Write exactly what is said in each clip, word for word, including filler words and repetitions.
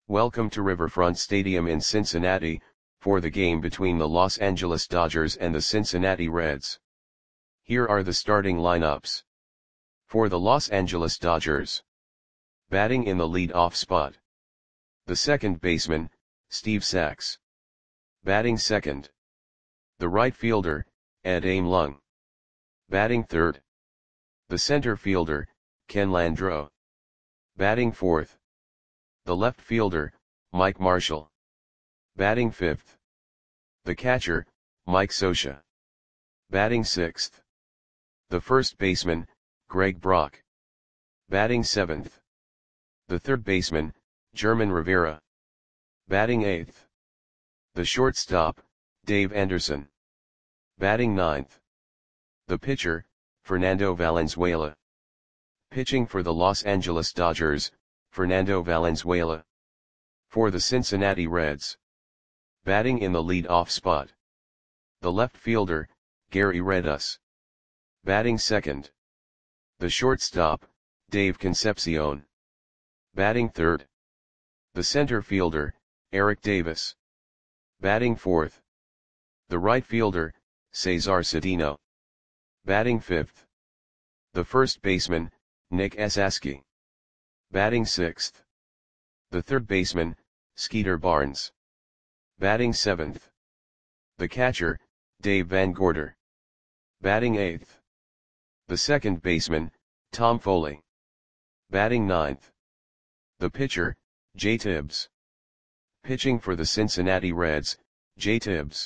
Welcome to Riverfront Stadium in Cincinnati, for the game between the Los Angeles Dodgers and the Cincinnati Reds. Here are the starting lineups. For the Los Angeles Dodgers. Batting in the lead-off spot. The second baseman, Steve Sax. Batting second. The right fielder, Ed Aimlung. Batting third. The center fielder, Ken Landreaux. Batting fourth. The left fielder, Mike Marshall. Batting fifth. The catcher, Mike Scioscia. Batting sixth. The first baseman, Greg Brock. Batting seventh. The third baseman, German Rivera. Batting eighth. The shortstop, Dave Anderson. Batting ninth. The pitcher, Fernando Valenzuela. Pitching for the Los Angeles Dodgers, Fernando Valenzuela. For the Cincinnati Reds. Batting in the lead-off spot. The left fielder, Gary Redus. Batting second. The shortstop, Dave Concepcion. Batting third. The center fielder, Eric Davis. Batting fourth. The right fielder, Cesar Cedeno. Batting fifth. The first baseman, Nick Esasky. Batting sixth. The third baseman, Skeeter Barnes. Batting seventh. The catcher, Dave Van Gorder. Batting eighth. The second baseman, Tom Foley. Batting ninth. The pitcher, Jay Tibbs. Pitching for the Cincinnati Reds, Jay Tibbs.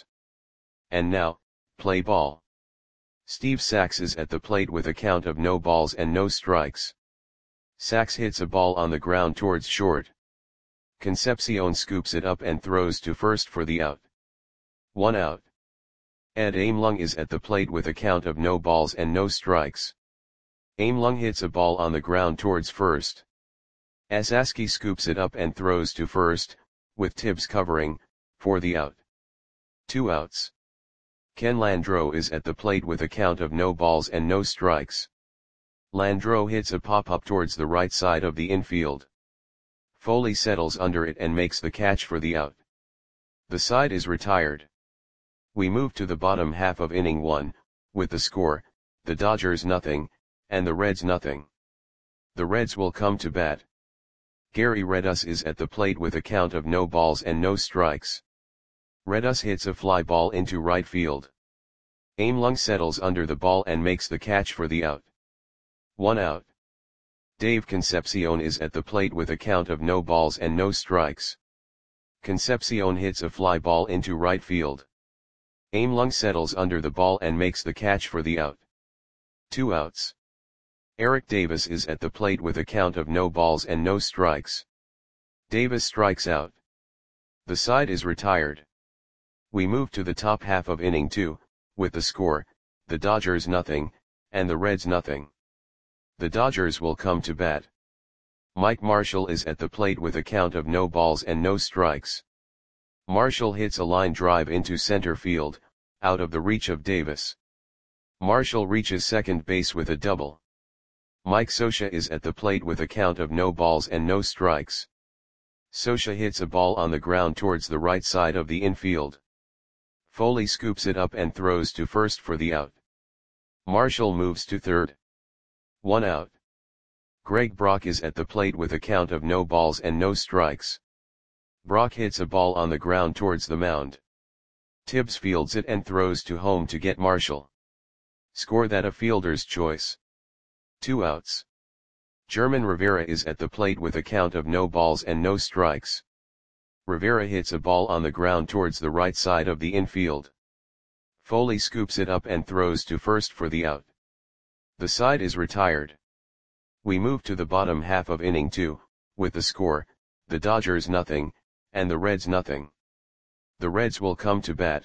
And now, play ball. Steve Sax is at the plate with a count of no balls and no strikes. Sax hits a ball on the ground towards short. Concepcion scoops it up and throws to first for the out. One out. Ed Aimlung is at the plate with a count of no balls and no strikes. Aimlung hits a ball on the ground towards first. Esasky scoops it up and throws to first, with Tibbs covering, for the out. Two outs. Ken Landreaux is at the plate with a count of no balls and no strikes. Landreaux hits a pop-up towards the right side of the infield. Foley settles under it and makes the catch for the out. The side is retired. We move to the bottom half of inning one, with the score, the Dodgers nothing, and the Reds nothing. The Reds will come to bat. Gary Redus is at the plate with a count of no balls and no strikes. Redus hits a fly ball into right field. Aimlung settles under the ball and makes the catch for the out. One out. Dave Concepcion is at the plate with a count of no balls and no strikes. Concepcion hits a fly ball into right field. Aimlung settles under the ball and makes the catch for the out. Two outs. Eric Davis is at the plate with a count of no balls and no strikes. Davis strikes out. The side is retired. We move to the top half of inning two, with the score, the Dodgers nothing, and the Reds nothing. The Dodgers will come to bat. Mike Marshall is at the plate with a count of no balls and no strikes. Marshall hits a line drive into center field, out of the reach of Davis. Marshall reaches second base with a double. Mike Scioscia is at the plate with a count of no balls and no strikes. Scioscia hits a ball on the ground towards the right side of the infield. Foley scoops it up and throws to first for the out. Marshall moves to third. One out. Greg Brock is at the plate with a count of no balls and no strikes. Brock hits a ball on the ground towards the mound. Tibbs fields it and throws to home to get Marshall. Score that a fielder's choice. Two outs. German Rivera is at the plate with a count of no balls and no strikes. Rivera hits a ball on the ground towards the right side of the infield. Foley scoops it up and throws to first for the out. The side is retired. We move to the bottom half of inning two, with the score, the Dodgers nothing, and the Reds nothing. The Reds will come to bat.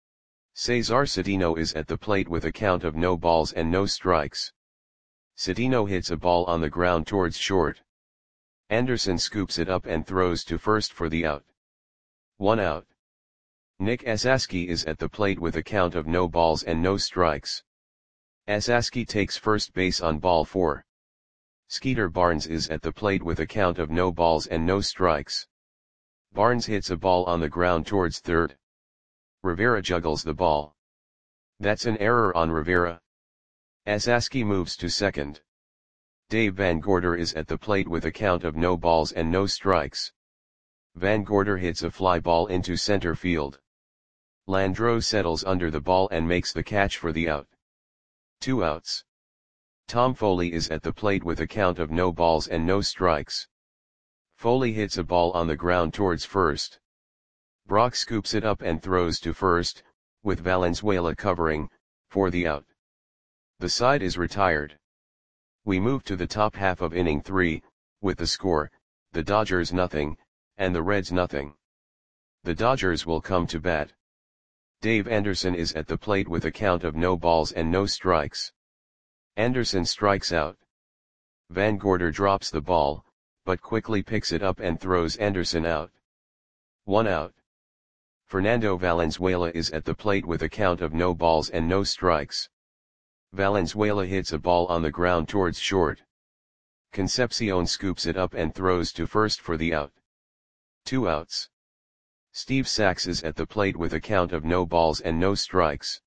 Cesar Cedeno is at the plate with a count of no balls and no strikes. Cedeno hits a ball on the ground towards short. Anderson scoops it up and throws to first for the out. One out. Nick Esasky is at the plate with a count of no balls and no strikes. Esasky takes first base on ball four. Skeeter Barnes is at the plate with a count of no balls and no strikes. Barnes hits a ball on the ground towards third. Rivera juggles the ball. That's an error on Rivera. Esaski moves to second. Dave Van Gorder is at the plate with a count of no balls and no strikes. Van Gorder hits a fly ball into center field. Landreau settles under the ball and makes the catch for the out. Two outs. Tom Foley is at the plate with a count of no balls and no strikes. Foley hits a ball on the ground towards first. Brock scoops it up and throws to first, with Valenzuela covering, for the out. The side is retired. We move to the top half of inning three, with the score, the Dodgers nothing, and the Reds nothing. The Dodgers will come to bat. Dave Anderson is at the plate with a count of no balls and no strikes. Anderson strikes out. Van Gorder drops the ball, but quickly picks it up and throws Anderson out. One out. Fernando Valenzuela is at the plate with a count of no balls and no strikes. Valenzuela hits a ball on the ground towards short. Concepcion scoops it up and throws to first for the out. Two outs. Steve Sax is at the plate with a count of no balls and no strikes.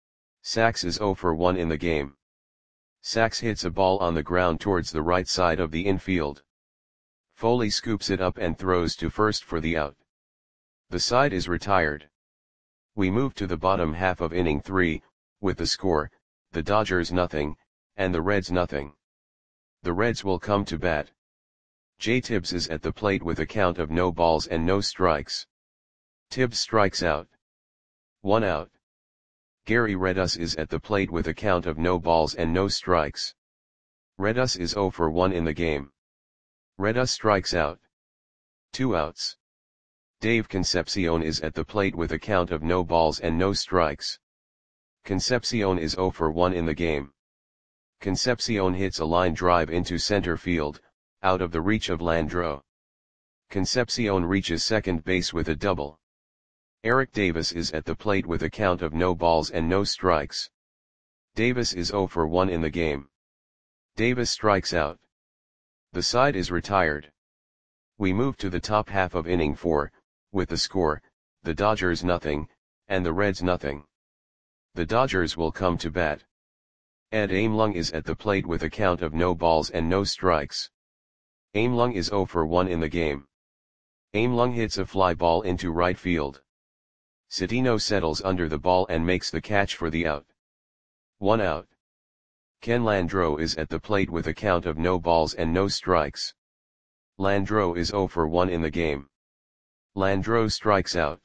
Sax is oh for one in the game. Sax hits a ball on the ground towards the right side of the infield. Foley scoops it up and throws to first for the out. The side is retired. We move to the bottom half of inning three, with the score, the Dodgers nothing, and the Reds nothing. The Reds will come to bat. Jay Tibbs is at the plate with a count of no balls and no strikes. Tibbs strikes out. One out. Gary Redus is at the plate with a count of no balls and no strikes. Redus is oh for one in the game. Redus strikes out. Two outs. Dave Concepcion is at the plate with a count of no balls and no strikes. Concepcion is oh for one in the game. Concepcion hits a line drive into center field, out of the reach of Landreau. Concepcion reaches second base with a double. Eric Davis is at the plate with a count of no balls and no strikes. Davis is oh for one in the game. Davis strikes out. The side is retired. We move to the top half of inning four, with the score, the Dodgers nothing, and the Reds nothing. The Dodgers will come to bat. Ed Aimlung is at the plate with a count of no balls and no strikes. Aimlung is oh for one in the game. Aimlung hits a fly ball into right field. Citino settles under the ball and makes the catch for the out. One out. Ken Landreau is at the plate with a count of no balls and no strikes. Landreau is oh for one in the game. Landreau strikes out.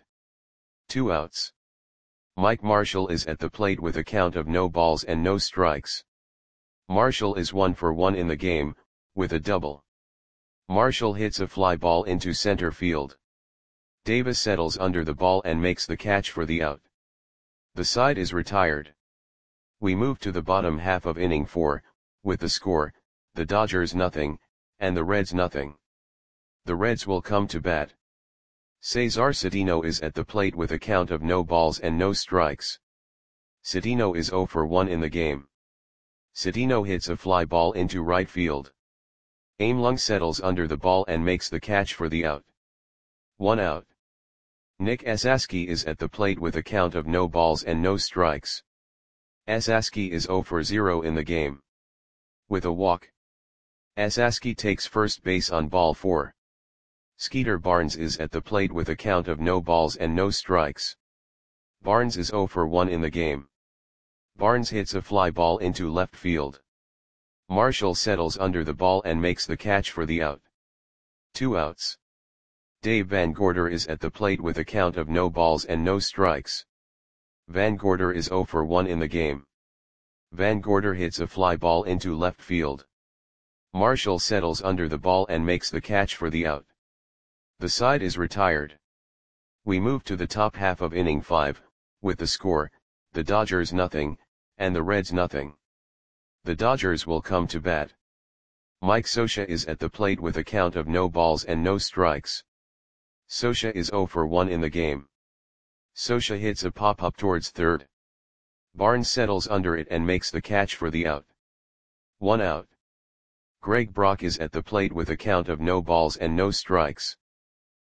Two outs. Mike Marshall is at the plate with a count of no balls and no strikes. Marshall is one for one in the game, with a double. Marshall hits a fly ball into center field. Davis settles under the ball and makes the catch for the out. The side is retired. We move to the bottom half of inning four, with the score, the Dodgers nothing, and the Reds nothing. The Reds will come to bat. Cesar Citino is at the plate with a count of no balls and no strikes. Citino is oh for one in the game. Citino hits a fly ball into right field. Aimlung settles under the ball and makes the catch for the out. One out. Nick Esaski is at the plate with a count of no balls and no strikes. Esaski is oh for zero in the game. With a walk. Esaski takes first base on ball four. Skeeter Barnes is at the plate with a count of no balls and no strikes. Barnes is oh for one in the game. Barnes hits a fly ball into left field. Marshall settles under the ball and makes the catch for the out. Two outs. Dave Van Gorder is at the plate with a count of no balls and no strikes. Van Gorder is oh for one in the game. Van Gorder hits a fly ball into left field. Marshall settles under the ball and makes the catch for the out. The side is retired. We move to the top half of inning five, with the score, the Dodgers nothing, and the Reds nothing. The Dodgers will come to bat. Mike Scioscia is at the plate with a count of no balls and no strikes. Scioscia is oh for one in the game. Scioscia hits a pop-up towards third. Barnes settles under it and makes the catch for the out. One out. Greg Brock is at the plate with a count of no balls and no strikes.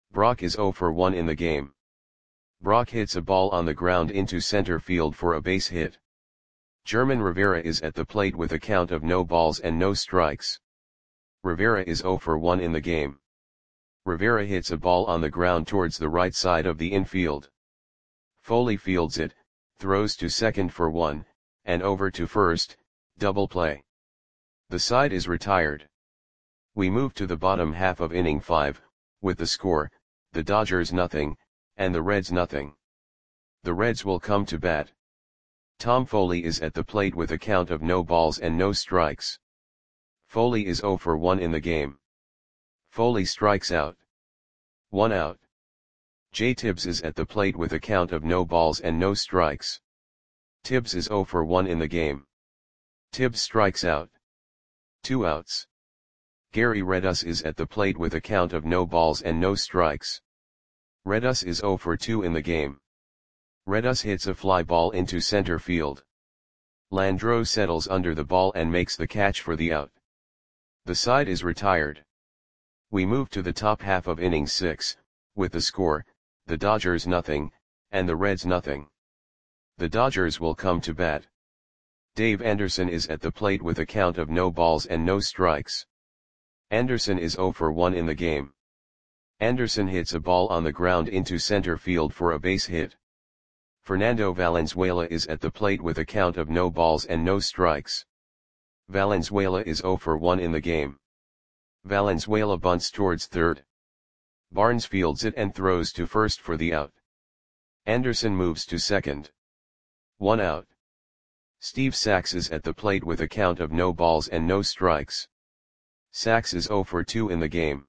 Brock is zero for one in the game. Brock hits a ball on the ground into center field for a base hit. German Rivera is at the plate with a count of no balls and no strikes. Rivera is zero for one in the game. Rivera hits a ball on the ground towards the right side of the infield. Foley fields it, throws to second for one, and over to first, double play. The side is retired. We move to the bottom half of inning five, with the score, the Dodgers nothing, and the Reds nothing. The Reds will come to bat. Tom Foley is at the plate with a count of no balls and no strikes. Foley is zero for one in the game. Foley strikes out. One out. Jay Tibbs is at the plate with a count of no balls and no strikes. Tibbs is zero for one in the game. Tibbs strikes out. Two outs. Gary Redus is at the plate with a count of no balls and no strikes. Redus is zero for two in the game. Redus hits a fly ball into center field. Landreau settles under the ball and makes the catch for the out. The side is retired. We move to the top half of inning six, with the score, the Dodgers nothing, and the Reds nothing. The Dodgers will come to bat. Dave Anderson is at the plate with a count of no balls and no strikes. Anderson is zero for one in the game. Anderson hits a ball on the ground into center field for a base hit. Fernando Valenzuela is at the plate with a count of no balls and no strikes. Valenzuela is zero for one in the game. Valenzuela bunts towards third. Barnes fields it and throws to first for the out. Anderson moves to second. One out. Steve Sax is at the plate with a count of no balls and no strikes. Sax is zero for two in the game.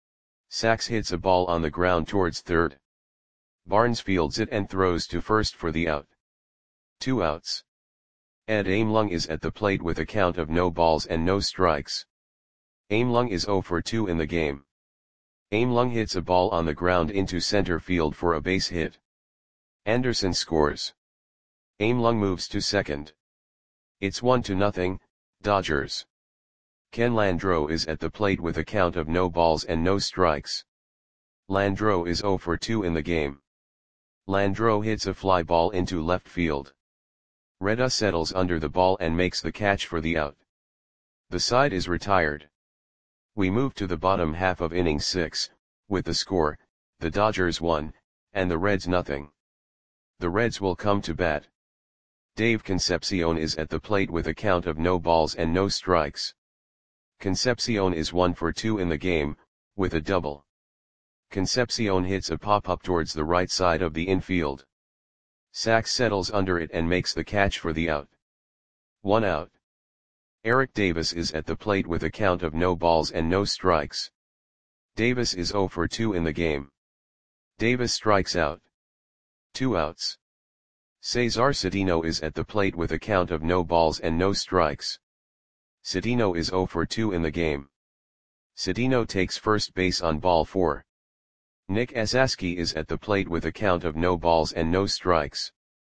Sax hits a ball on the ground towards third. Barnes fields it and throws to first for the out. Two outs. Ed Aimlung is at the plate with a count of no balls and no strikes. Aimlung is zero for two in the game. Aimlung hits a ball on the ground into center field for a base hit. Anderson scores. Aimlung moves to second. It's one to nothing, Dodgers. Ken Landreau is at the plate with a count of no balls and no strikes. Landreau is zero for two in the game. Landreau hits a fly ball into left field. Reda settles under the ball and makes the catch for the out. The side is retired. We move to the bottom half of inning six, with the score, the Dodgers one, and the Reds nothing. The Reds will come to bat. Dave Concepcion is at the plate with a count of no balls and no strikes. Concepcion is one for two in the game, with a double. Concepcion hits a pop-up towards the right side of the infield. Sax settles under it and makes the catch for the out. One out. Eric Davis is at the plate with a count of no balls and no strikes. Davis is zero for two in the game. Davis strikes out. Two outs. Cesar Cedeno is at the plate with a count of no balls and no strikes. Cedeno is zero for two in the game. Cedeno takes first base on ball four. Nick Esaski is at the plate with a count of no balls and no strikes.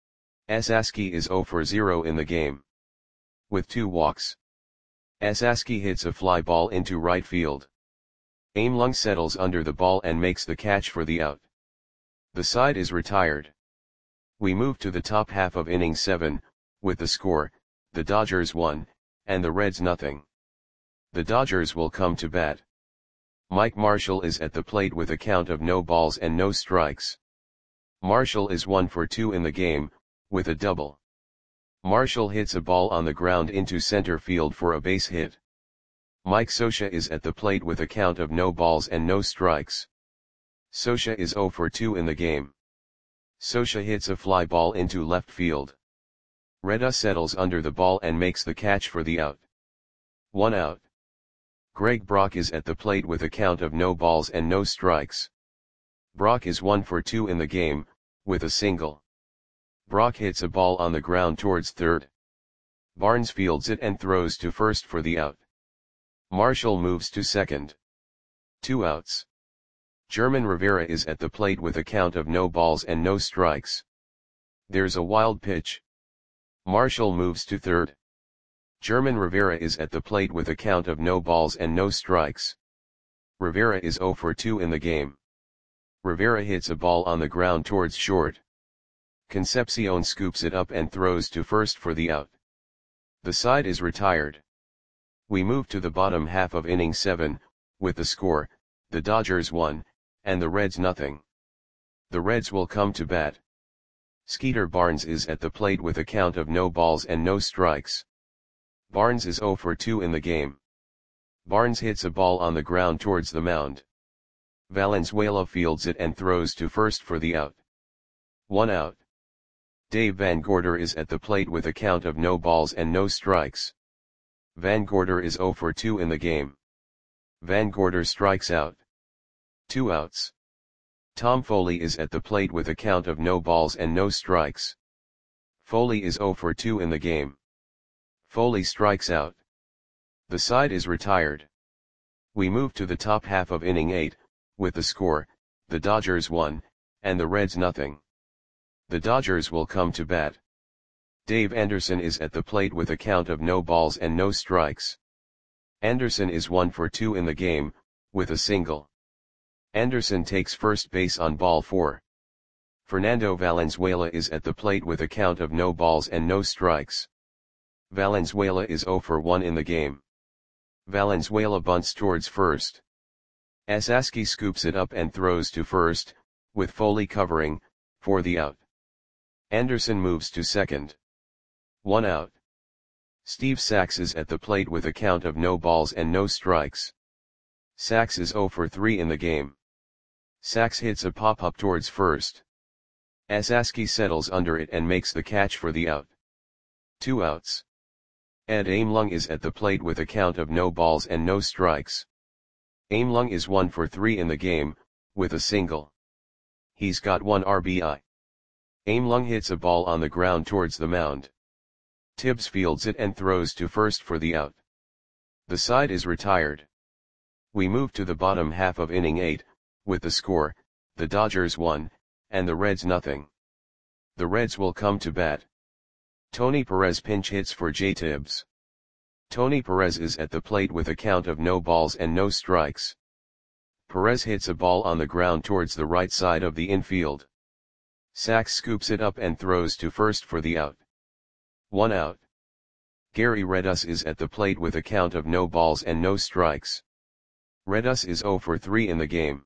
Esaski is zero for zero in the game. With two walks. Esaski hits a fly ball into right field. Aimlung settles under the ball and makes the catch for the out. The side is retired. We move to the top half of inning seven, with the score, the Dodgers one, and the Reds nothing. The Dodgers will come to bat. Mike Marshall is at the plate with a count of no balls and no strikes. Marshall is one for two in the game, with a double. Marshall hits a ball on the ground into center field for a base hit. Mike Scioscia is at the plate with a count of no balls and no strikes. Scioscia is zero for two in the game. Scioscia hits a fly ball into left field. Reda settles under the ball and makes the catch for the out. One out. Greg Brock is at the plate with a count of no balls and no strikes. Brock is one for two in the game, with a single. Brock hits a ball on the ground towards third. Barnes fields it and throws to first for the out. Marshall moves to second. Two outs. German Rivera is at the plate with a count of no balls and no strikes. There's a wild pitch. Marshall moves to third. German Rivera is at the plate with a count of no balls and no strikes. Rivera is zero for two in the game. Rivera hits a ball on the ground towards short. Concepcion scoops it up and throws to first for the out. The side is retired. We move to the bottom half of inning seven, with the score, the Dodgers one, and the Reds nothing. The Reds will come to bat. Skeeter Barnes is at the plate with a count of no balls and no strikes. Barnes is oh for two in the game. Barnes hits a ball on the ground towards the mound. Valenzuela fields it and throws to first for the out. One out. Dave Van Gorder is at the plate with a count of no balls and no strikes. Van Gorder is oh for two in the game. Van Gorder strikes out. Two outs. Tom Foley is at the plate with a count of no balls and no strikes. Foley is oh for two in the game. Foley strikes out. The side is retired. We move to the top half of inning eight, with the score, the Dodgers one, and the Reds nothing. The Dodgers will come to bat. Dave Anderson is at the plate with a count of no balls and no strikes. Anderson is one for two in the game, with a single. Anderson takes first base on ball four. Fernando Valenzuela is at the plate with a count of no balls and no strikes. Valenzuela is oh for one in the game. Valenzuela bunts towards first. Asaski scoops it up and throws to first, with Foley covering, for the out. Anderson moves to second. One out. Steve Sax is at the plate with a count of no balls and no strikes. Sax is oh for three in the game. Sax hits a pop-up towards first. Asaski settles under it and makes the catch for the out. Two outs. Ed Aimlung is at the plate with a count of no balls and no strikes. Aimlung is one for three in the game, with a single. He's got one R B I. Aimlung hits a ball on the ground towards the mound. Tibbs fields it and throws to first for the out. The side is retired. We move to the bottom half of inning eight, with the score, the Dodgers one, and the Reds nothing. The Reds will come to bat. Tony Perez pinch hits for J. Tibbs. Tony Perez is at the plate with a count of no balls and no strikes. Perez hits a ball on the ground towards the right side of the infield. Sax scoops it up and throws to first for the out. One out. Gary Redus is at the plate with a count of no balls and no strikes. Redus is oh for three in the game.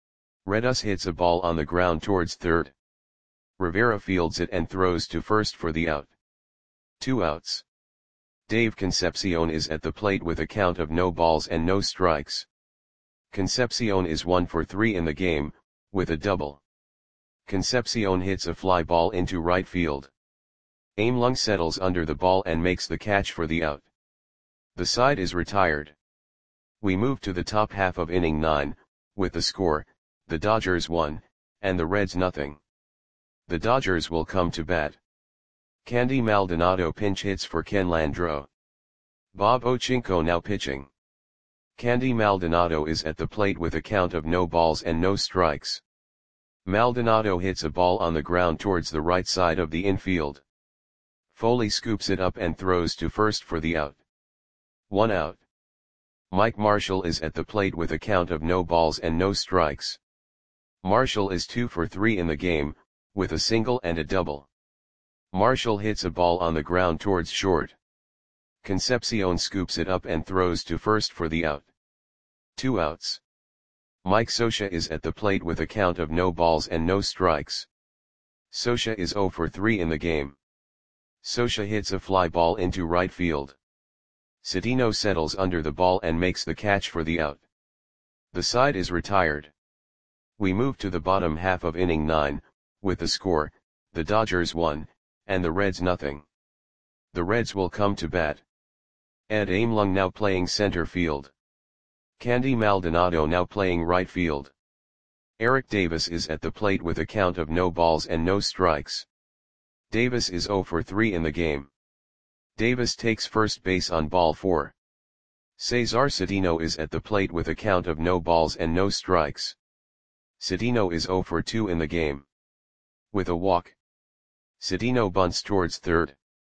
Redus hits a ball on the ground towards third. Rivera fields it and throws to first for the out. Two outs. Dave Concepcion is at the plate with a count of no balls and no strikes. Concepcion is one for three in the game, with a double. Concepcion hits a fly ball into right field. Aimlung settles under the ball and makes the catch for the out. The side is retired. We move to the top half of inning nine, with the score, the Dodgers one, and the Reds nothing. The Dodgers will come to bat. Candy Maldonado pinch hits for Ken Landreau. Bob Ochinko now pitching. Candy Maldonado is at the plate with a count of no balls and no strikes. Maldonado hits a ball on the ground towards the right side of the infield. Foley scoops it up and throws to first for the out. One out. Mike Marshall is at the plate with a count of no balls and no strikes. Marshall is two for three in the game, with a single and a double. Marshall hits a ball on the ground towards short. Concepcion scoops it up and throws to first for the out. Two outs. Mike Scioscia is at the plate with a count of no balls and no strikes. Scioscia is oh for three in the game. Scioscia hits a fly ball into right field. Cedeno settles under the ball and makes the catch for the out. The side is retired. We move to the bottom half of inning nine, with the score, the Dodgers one, and the Reds nothing. The Reds will come to bat. Ed Aimlung now playing center field. Candy Maldonado now playing right field. Eric Davis is at the plate with a count of no balls and no strikes. Davis is oh for three in the game. Davis takes first base on ball four. Cesar Cedeno is at the plate with a count of no balls and no strikes. Cedeno is oh for two in the game. With a walk. Cedeno bunts towards third.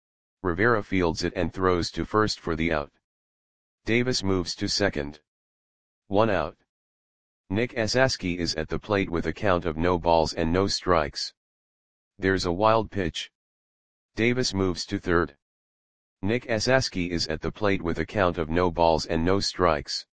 Rivera fields it and throws to first for the out. Davis moves to second. One out. Nick Esaski is at the plate with a count of no balls and no strikes. There's a wild pitch. Davis moves to third. Nick Esaski is at the plate with a count of no balls and no strikes.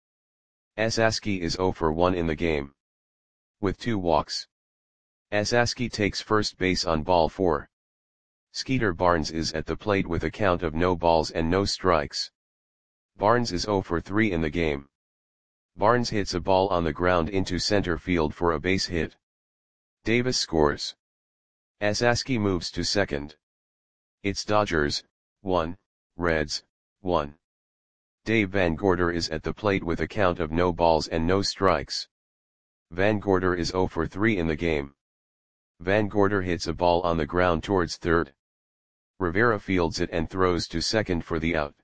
Esaski is zero for one in the game. With two walks. Esaski takes first base on ball four. Skeeter Barnes is at the plate with a count of no balls and no strikes. Barnes is zero for three in the game. Barnes hits a ball on the ground into center field for a base hit. Davis scores. Esaski moves to second. It's Dodgers, one, Reds, one. Dave Van Gorder is at the plate with a count of no balls and no strikes. Van Gorder is zero for three in the game. Van Gorder hits a ball on the ground towards third. Rivera fields it and throws to second for the out.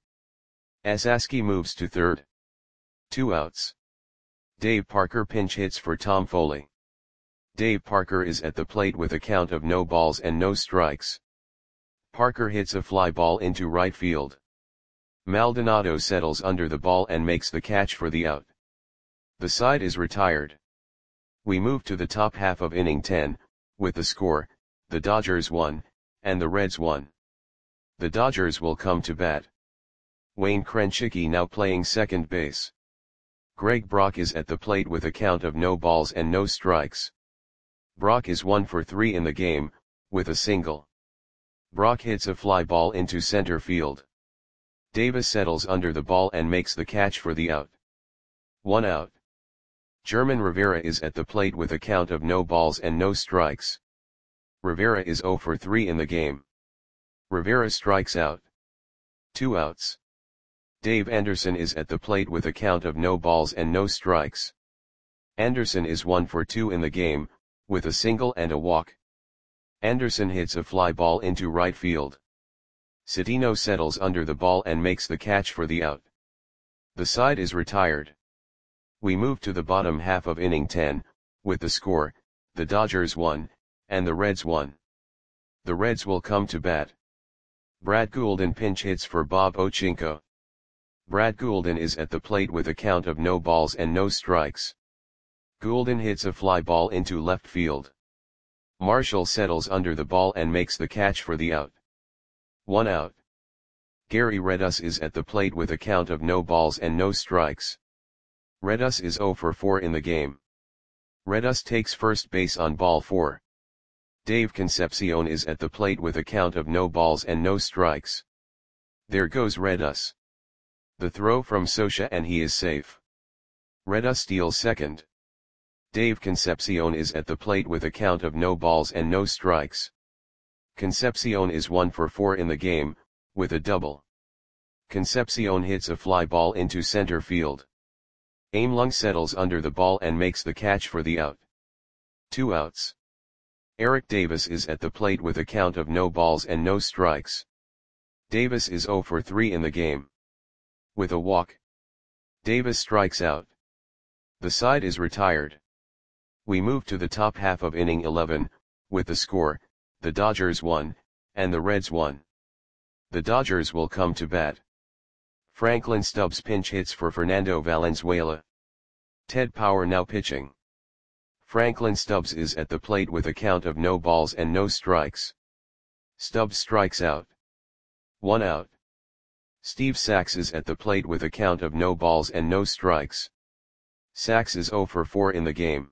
Esaski moves to third. Two outs. Dave Parker pinch hits for Tom Foley. Dave Parker is at the plate with a count of no balls and no strikes. Parker hits a fly ball into right field. Maldonado settles under the ball and makes the catch for the out. The side is retired. We move to the top half of inning ten, with the score, the Dodgers won, and the Reds won. The Dodgers will come to bat. Wayne Krenchicki now playing second base. Greg Brock is at the plate with a count of no balls and no strikes. Brock is one for three in the game, with a single. Brock hits a fly ball into center field. Davis settles under the ball and makes the catch for the out. One out. German Rivera is at the plate with a count of no balls and no strikes. Rivera is zero for three in the game. Rivera strikes out. Two outs. Dave Anderson is at the plate with a count of no balls and no strikes. Anderson is one for two in the game, with a single and a walk. Anderson hits a fly ball into right field. Citino settles under the ball and makes the catch for the out. The side is retired. We move to the bottom half of inning ten, with the score, the Dodgers won, and the Reds won. The Reds will come to bat. Brad Goulden pinch hits for Bob Ochinko. Brad Goulden is at the plate with a count of no balls and no strikes. Goulden hits a fly ball into left field. Marshall settles under the ball and makes the catch for the out. One out. Gary Redus is at the plate with a count of no balls and no strikes. Redus is zero for four in the game. Redus takes first base on ball four. Dave Concepcion is at the plate with a count of no balls and no strikes. There goes Redus. The throw from Scioscia and he is safe. Redus steals second. Dave Concepcion is at the plate with a count of no balls and no strikes. Concepcion is one for four in the game, with a double. Concepcion hits a fly ball into center field. Aimlung settles under the ball and makes the catch for the out. Two outs. Eric Davis is at the plate with a count of no balls and no strikes. Davis is zero for three in the game. With a walk. Davis strikes out. The side is retired. We move to the top half of inning eleven, with the score, the Dodgers won, and the Reds won. The Dodgers will come to bat. Franklin Stubbs pinch hits for Fernando Valenzuela. Ted Power now pitching. Franklin Stubbs is at the plate with a count of no balls and no strikes. Stubbs strikes out. One out. Steve Sax is at the plate with a count of no balls and no strikes. Sax is zero for four in the game.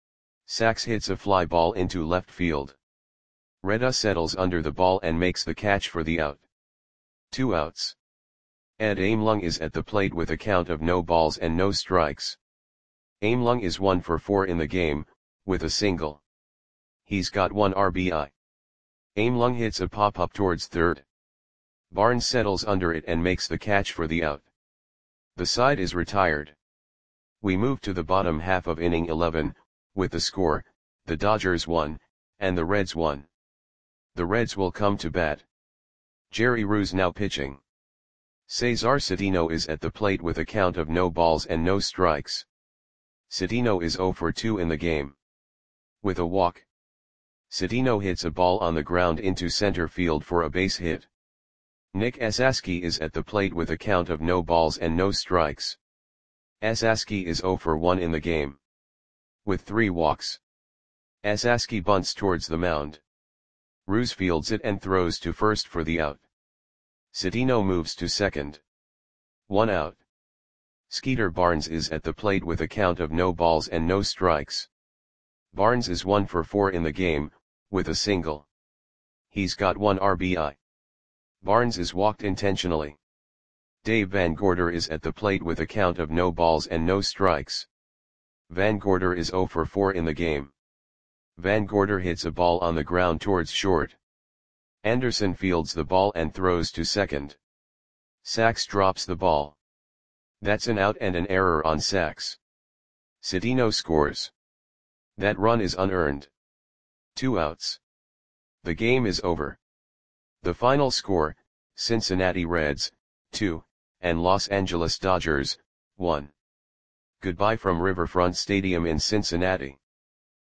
Sax hits a fly ball into left field. Redus settles under the ball and makes the catch for the out. Two outs. Ed Aimlung is at the plate with a count of no balls and no strikes. Aimlung is one for four in the game, with a single. He's got one R B I. Aimlung hits a pop-up towards third. Barnes settles under it and makes the catch for the out. The side is retired. We move to the bottom half of inning eleven, with the score, the Dodgers won, and the Reds won. The Reds will come to bat. Jerry Ruse now pitching. Cesar Citino is at the plate with a count of no balls and no strikes. Citino is zero for two in the game. With a walk. Citino hits a ball on the ground into center field for a base hit. Nick Esaski is at the plate with a count of no balls and no strikes. Esaski is zero for one in the game. with three walks. Asaski bunts towards the mound. Ruse fields it and throws to first for the out. Cedeno moves to second. One out. Skeeter Barnes is at the plate with a count of no balls and no strikes. Barnes is one for four in the game, with a single. He's got one R B I. Barnes is walked intentionally. Dave Van Gorder is at the plate with a count of no balls and no strikes. Van Gorder is zero for four in the game. Van Gorder hits a ball on the ground towards short. Anderson fields the ball and throws to second. Sachs drops the ball. That's an out and an error on Sachs. Cedeno scores. That run is unearned. Two outs. The game is over. The final score, Cincinnati Reds, two, and Los Angeles Dodgers, one. Goodbye from Riverfront Stadium in Cincinnati.